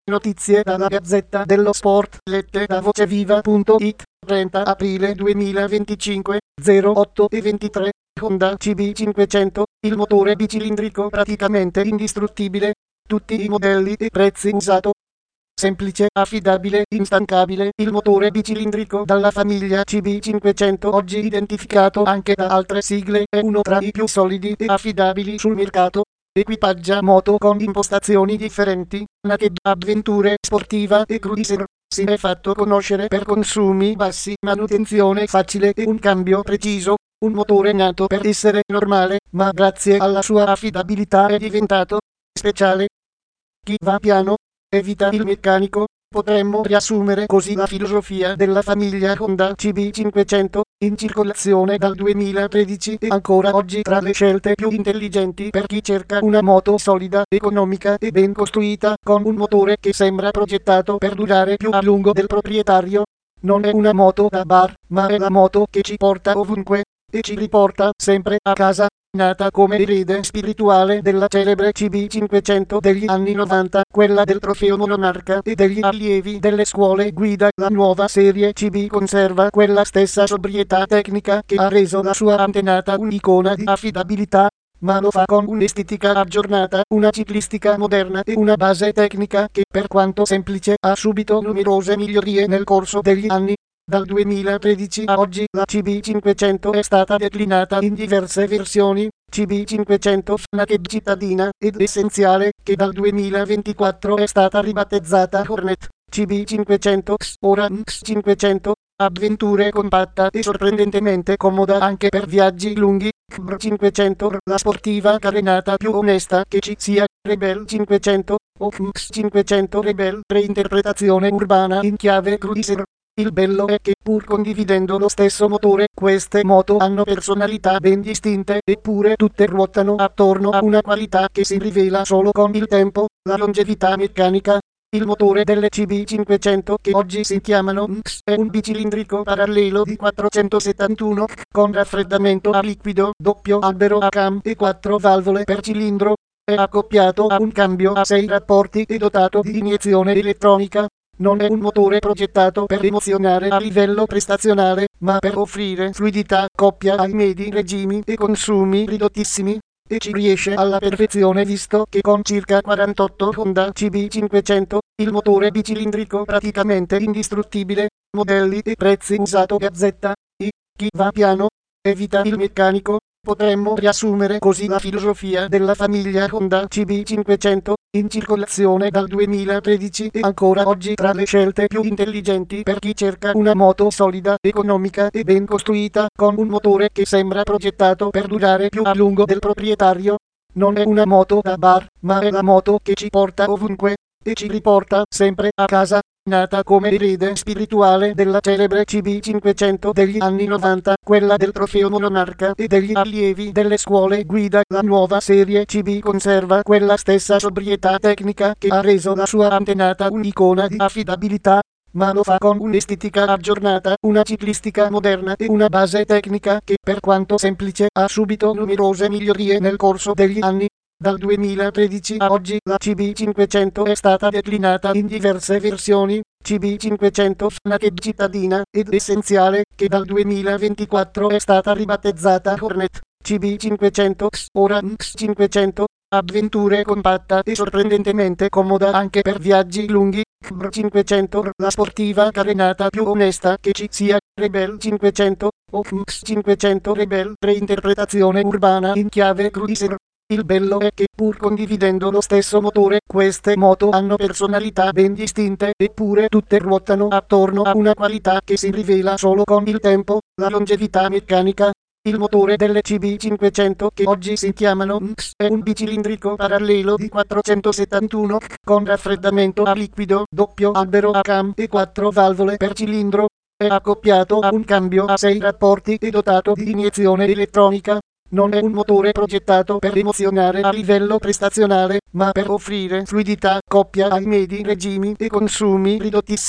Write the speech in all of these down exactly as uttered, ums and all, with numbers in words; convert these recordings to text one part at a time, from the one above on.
Notizie dalla Gazzetta dello Sport, lette da voceviva punto it, trenta aprile duemilaventicinque, zero otto e ventitré. Honda C B cinquecento, il motore bicilindrico praticamente indistruttibile. Tutti i modelli e prezzi usato. Semplice, affidabile, instancabile, il motore bicilindrico dalla famiglia C B cinquecento, oggi identificato anche da altre sigle, è uno tra i più solidi e affidabili sul mercato. Equipaggia moto con impostazioni differenti, naked, avventure, sportiva e cruiser. Si è fatto conoscere per consumi bassi, manutenzione facile e un cambio preciso. Un motore nato per essere normale, ma grazie alla sua affidabilità è diventato speciale. Chi va piano evita il meccanico. Potremmo riassumere così la filosofia della famiglia Honda C B cinquecento, in circolazione dal duemilatredici e ancora oggi tra le scelte più intelligenti per chi cerca una moto solida, economica e ben costruita, con un motore che sembra progettato per durare più a lungo del proprietario. Non è una moto da bar, ma è la moto che ci porta ovunque e ci riporta sempre a casa. Nata come erede spirituale della celebre C B cinquecento degli anni novanta, quella del trofeo monarca e degli allievi delle scuole guida, la nuova serie C B conserva quella stessa sobrietà tecnica che ha reso la sua antenata un'icona di affidabilità, ma lo fa con un'estetica aggiornata, una ciclistica moderna e una base tecnica che, per quanto semplice, ha subito numerose migliorie nel corso degli anni. Dal duemilatredici a oggi la C B cinquecento è stata declinata in diverse versioni, C B cinquecento Naked cittadina ed essenziale, che dal duemilaventiquattro è stata ribattezzata Hornet, C B cinquecento X, ora X cinquecento, avventure compatta e sorprendentemente comoda anche per viaggi lunghi, C B R cinquecento, la sportiva carenata più onesta che ci sia, Rebel cinquecento, o X cinquecento Rebel, reinterpretazione urbana in chiave cruiser. Il bello è che, pur condividendo lo stesso motore, queste moto hanno personalità ben distinte, eppure tutte ruotano attorno a una qualità che si rivela solo con il tempo, la longevità meccanica. Il motore delle C B cinquecento, che oggi si chiamano X, è un bicilindrico parallelo di quattrocentosettantuno, con raffreddamento a liquido, doppio albero a cam e quattro valvole per cilindro. È accoppiato a un cambio a sei rapporti e dotato di iniezione elettronica. Non è un motore progettato per emozionare a livello prestazionale, ma per offrire fluidità, coppia ai medi regimi e consumi ridottissimi. E ci riesce alla perfezione visto che con circa quarantotto Honda C B cinquecento, il motore bicilindrico praticamente indistruttibile. Modelli e prezzi usato Gazzetta. I. Chi va piano evita il meccanico. Potremmo riassumere così la filosofia della famiglia Honda C B cinquecento, in circolazione dal duemilatredici e ancora oggi tra le scelte più intelligenti per chi cerca una moto solida, economica e ben costruita, con un motore che sembra progettato per durare più a lungo del proprietario. Non è una moto da bar, ma è la moto che ci porta ovunque e ci riporta sempre a casa. Nata come erede spirituale della celebre C B cinquecento degli anni novanta, quella del trofeo monarca e degli allievi delle scuole guida, la nuova serie C B conserva quella stessa sobrietà tecnica che ha reso la sua antenata un'icona di affidabilità, ma lo fa con un'estetica aggiornata, una ciclistica moderna e una base tecnica che, per quanto semplice, ha subito numerose migliorie nel corso degli anni. Dal duemilatredici a oggi la C B cinquecento è stata declinata in diverse versioni, C B cinquecento Naked cittadina ed essenziale, che dal duemilaventiquattro è stata ribattezzata Hornet, C B cinquecento X, ora X cinquecento, avventure compatta e sorprendentemente comoda anche per viaggi lunghi, C B R cinquecento, la sportiva carenata più onesta che ci sia, Rebel cinquecento, o X cinquecento Rebel, reinterpretazione urbana in chiave cruiser. Il bello è che, pur condividendo lo stesso motore, queste moto hanno personalità ben distinte, eppure tutte ruotano attorno a una qualità che si rivela solo con il tempo, la longevità meccanica. Il motore delle C B cinquecento, che oggi si chiamano X, è un bicilindrico parallelo di quattrocentosettantuno, con raffreddamento a liquido, doppio albero a cam e quattro valvole per cilindro. È accoppiato a un cambio a sei rapporti e dotato di iniezione elettronica. Non è un motore progettato per emozionare a livello prestazionale, ma per offrire fluidità, coppia ai medi regimi e consumi ridottissimi.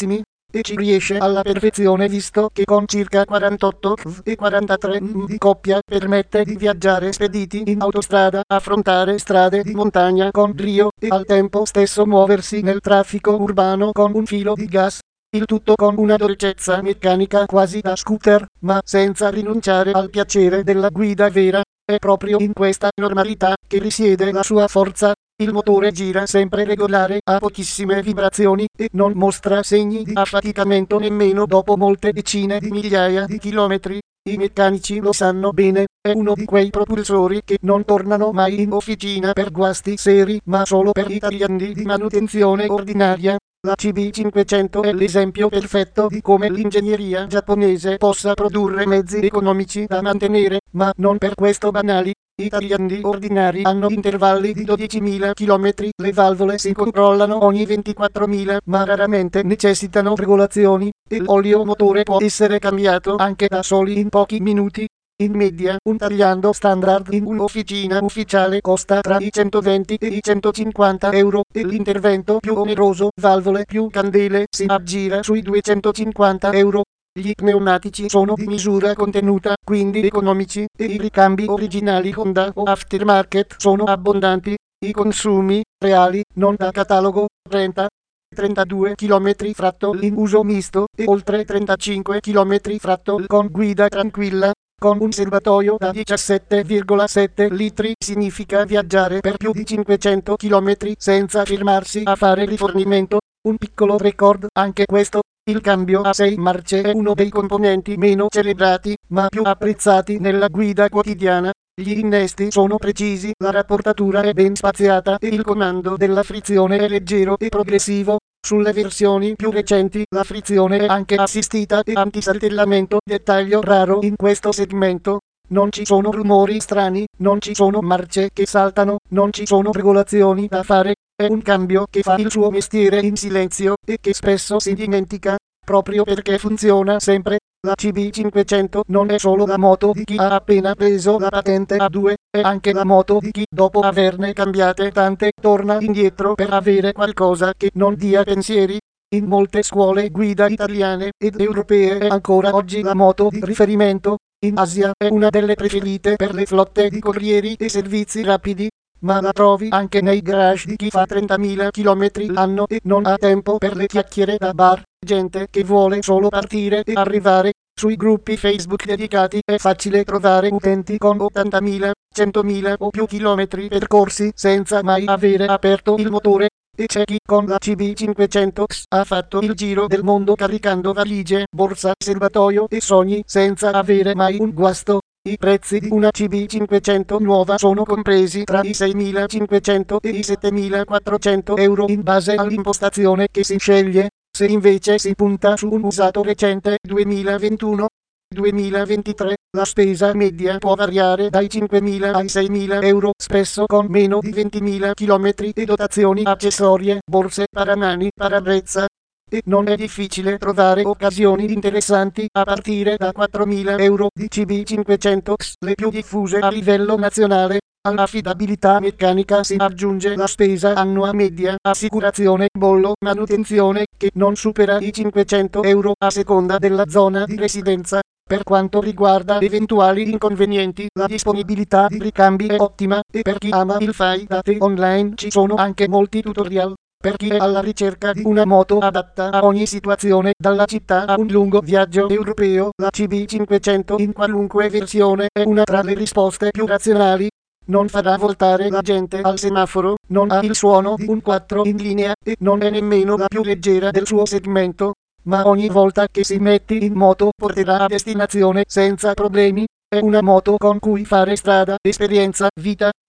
e ci riesce alla perfezione visto che con circa quarantotto e quarantatré di coppia permette di viaggiare spediti in autostrada, affrontare strade di montagna con brio e al tempo stesso muoversi nel traffico urbano con un filo di gas. Il tutto con una dolcezza meccanica quasi da scooter, ma senza rinunciare al piacere della guida vera. È proprio in questa normalità che risiede la sua forza. Il motore gira sempre regolare, ha pochissime vibrazioni e non mostra segni di affaticamento nemmeno dopo molte decine di migliaia di chilometri. I meccanici lo sanno bene, è uno di quei propulsori che non tornano mai in officina per guasti seri, ma solo per i tagliandi di manutenzione ordinaria. La C B cinquecento è l'esempio perfetto di come l'ingegneria giapponese possa produrre mezzi economici da mantenere, ma non per questo banali. I tagliandi ordinari hanno intervalli di dodicimila chilometri, le valvole si controllano ogni ventiquattromila, ma raramente necessitano regolazioni, e l'olio motore può essere cambiato anche da soli in pochi minuti. In media, un tagliando standard in un'officina ufficiale costa tra i centoventi e i centocinquanta euro, e l'intervento più oneroso, valvole più candele, si aggira sui duecentocinquanta euro. Gli pneumatici sono di misura contenuta, quindi economici, e i ricambi originali Honda o aftermarket sono abbondanti. I consumi reali, non da catalogo, trenta trentadue chilometri fratto in uso misto e oltre trentacinque chilometri fratto con guida tranquilla. Con un serbatoio da diciassette virgola sette litri significa viaggiare per più di cinquecento chilometri senza fermarsi a fare rifornimento. Un piccolo record anche questo. Il cambio a sei marce è uno dei componenti meno celebrati, ma più apprezzati nella guida quotidiana. Gli innesti sono precisi, la rapportatura è ben spaziata e il comando della frizione è leggero e progressivo. Sulle versioni più recenti la frizione è anche assistita e antisaltellamento, dettaglio raro in questo segmento. Non ci sono rumori strani, non ci sono marce che saltano, non ci sono regolazioni da fare. È un cambio che fa il suo mestiere in silenzio e che spesso si dimentica, proprio perché funziona sempre. La C B cinquecento non è solo la moto di chi ha appena preso la patente A due, è anche la moto di chi, dopo averne cambiate tante, torna indietro per avere qualcosa che non dia pensieri. In molte scuole guida italiane ed europee è ancora oggi la moto di riferimento. In Asia è una delle preferite per le flotte di corrieri e servizi rapidi, ma la trovi anche nei garage di chi fa trentamila chilometri l'anno e non ha tempo per le chiacchiere da bar. Gente che vuole solo partire e arrivare. Sui gruppi Facebook dedicati è facile trovare utenti con ottantamila, centomila o più chilometri percorsi senza mai avere aperto il motore. E c'è chi con la C B cinquecento ha fatto il giro del mondo caricando valigie, borsa, serbatoio e sogni senza avere mai un guasto. I prezzi di una C B cinquecento nuova sono compresi tra i seimilacinquecento e i settemilaquattrocento euro in base all'impostazione che si sceglie. Se invece si punta su un usato recente duemilaventuno duemilaventitré, la spesa media può variare dai cinquemila ai seimila euro, spesso con meno di ventimila chilometri e dotazioni accessorie, borse, paramani, parabrezza. E non è difficile trovare occasioni interessanti a partire da quattromila euro di C B cinquecento, le più diffuse a livello nazionale. All'affidabilità meccanica si aggiunge la spesa annua media, assicurazione, bollo, manutenzione, che non supera i cinquecento euro a seconda della zona di residenza. Per quanto riguarda eventuali inconvenienti, la disponibilità di ricambi è ottima, e per chi ama il fai da te online ci sono anche molti tutorial. Per chi è alla ricerca di una moto adatta a ogni situazione, dalla città a un lungo viaggio europeo, la C B cinquecento in qualunque versione è una tra le risposte più razionali. Non farà voltare la gente al semaforo, non ha il suono di un quattro in linea, e non è nemmeno la più leggera del suo segmento. Ma ogni volta che si mette in moto porterà a destinazione senza problemi. È una moto con cui fare strada, esperienza, vita.